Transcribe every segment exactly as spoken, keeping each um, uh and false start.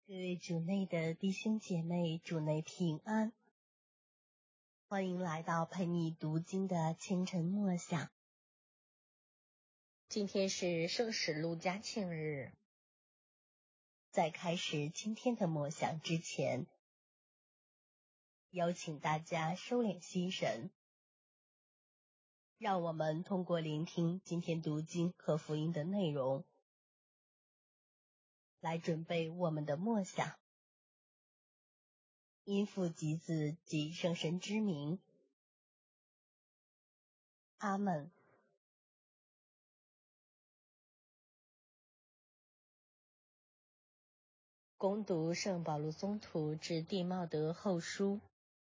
各位主内的弟兄姐妹，主内平安，欢迎来到陪你读经的清晨默想。今天是圣史路加庆日，在开始今天的默想之前，邀请大家收敛心神，让我们通过聆听今天读经和福音的内容，来准备我们的默想。因父及子及圣神之名，阿们。恭读圣保禄宗徒致弟茂德后书。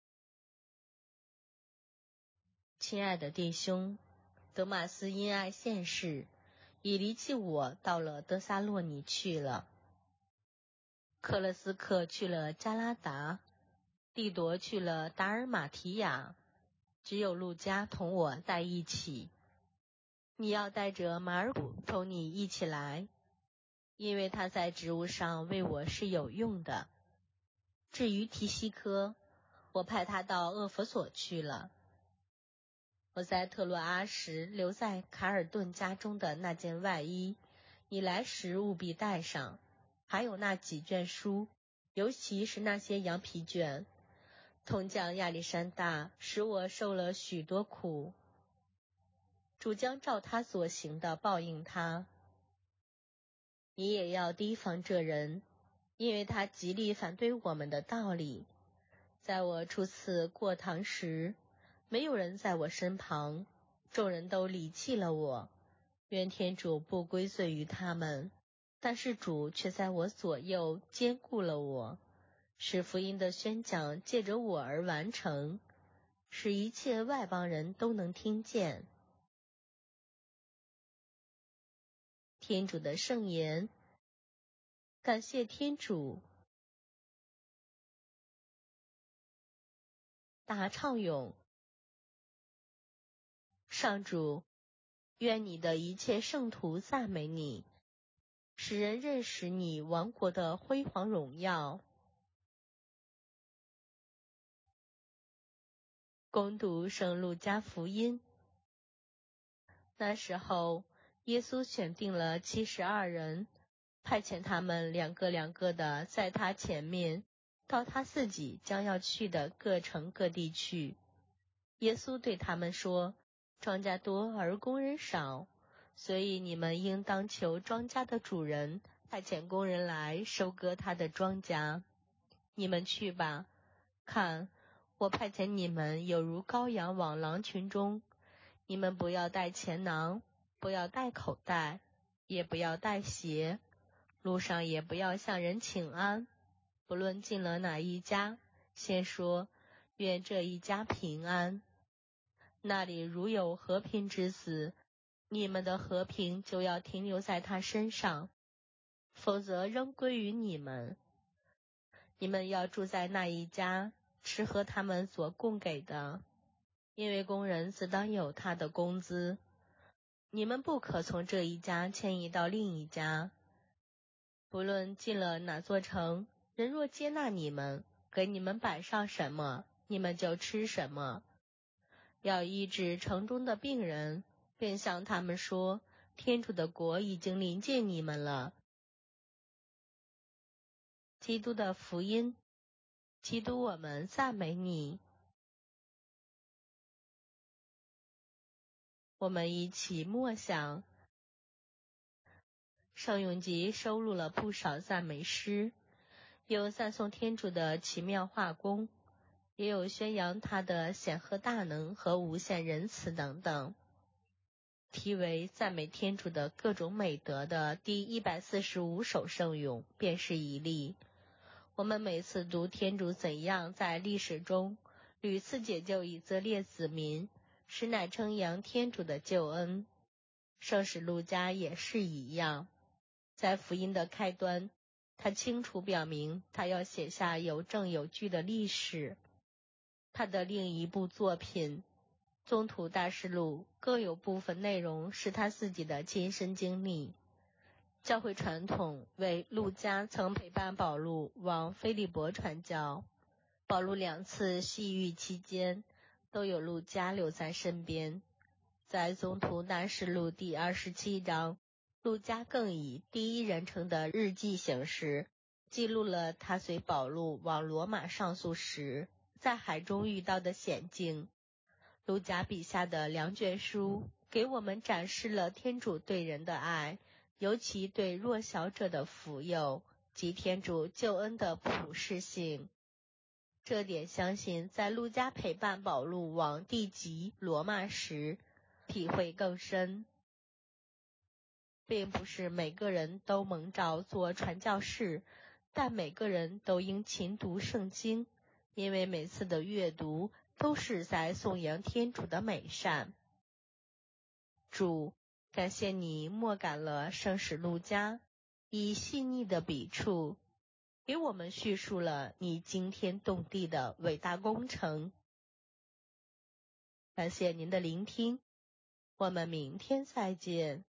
亲爱的弟兄，德马斯因爱现世，已离弃我，到了德撒洛尼去了。克勒斯克去了加拉达，蒂铎去了达尔马提亚，只有路加同我在一起。你要带着马尔古同你一起来，因为他在职务上为我是有用的。至于提西科，我派他到厄弗所去了。我在特洛阿时留在卡尔顿家中的那件外衣，你来时务必带上，还有那几卷书，尤其是那些羊皮卷。铜匠亚历山大使我受了许多苦，主将照他所行的报应他。你也要提防这人，因为他极力反对我们的道理。在我初次过堂时，没有人在我身旁，众人都离弃了我。愿天主不归罪于他们，但是主却在我左右坚固了我，使福音的宣讲借着我而完成，使一切外邦人都能听见。天主的圣言。感谢天主。答唱咏。上主，愿你的一切圣徒赞美你，使人认识你王国的辉煌荣耀。恭读圣路加福音。那时候，耶稣选定了七十二人，派遣他们两个两个的在他前面，到他自己将要去的各城各地去。耶稣对他们说，庄稼多而工人少，所以你们应当求庄稼的主人派遣工人来收割他的庄稼。你们去吧，看，我派遣你们有如羔羊往狼群中。你们不要带钱囊，不要带口袋，也不要带鞋，路上也不要向人请安。不论进了哪一家，先说，愿这一家平安。那里如有和平之子，你们的和平就要停留在他身上，否则仍归于你们。你们要住在那一家，吃喝他们所供给的，因为工人自当有他的工资。你们不可从这一家迁移到另一家。不论进了哪座城，人若接纳你们，给你们摆上什么，你们就吃什么。要医治城中的病人，并向他们说，天主的国已经临近你们了。基督的福音。基督，我们赞美你。我们一起默想。圣咏集收录了不少赞美诗，有赞颂天主的奇妙画工，也有宣扬他的显赫大能和无限仁慈等等。题为赞美天主的各种美德的第一百四十五首圣咏便是一例。我们每次读天主怎样在历史中屡次解救以色列子民，实乃称扬天主的救恩。圣史路加也是一样，在福音的开端，他清楚表明他要写下有证有据的历史。他的另一部作品《宗徒大事录》各有部分内容是他自己的亲身经历。 教会传统为路加曾陪伴保禄往腓利伯传教，保禄两次西域期间都有路加留在身边。在宗徒大事录第二十七章，路加更以第一人称的日记形式记录了他随保禄往罗马上诉时在海中遇到的险境。路加笔下的两卷书给我们展示了天主对人的爱，尤其对弱小者的扶佑及天主救恩的普世性。这点相信在路加陪伴保禄往地级罗马时体会更深。并不是每个人都蒙召做传教士，但每个人都应勤读圣经，因为每次的阅读都是在颂扬天主的美善。主，感谢你默感了圣使路加，以细腻的笔触给我们叙述了你惊天动地的伟大工程。感谢您的聆听，我们明天再见。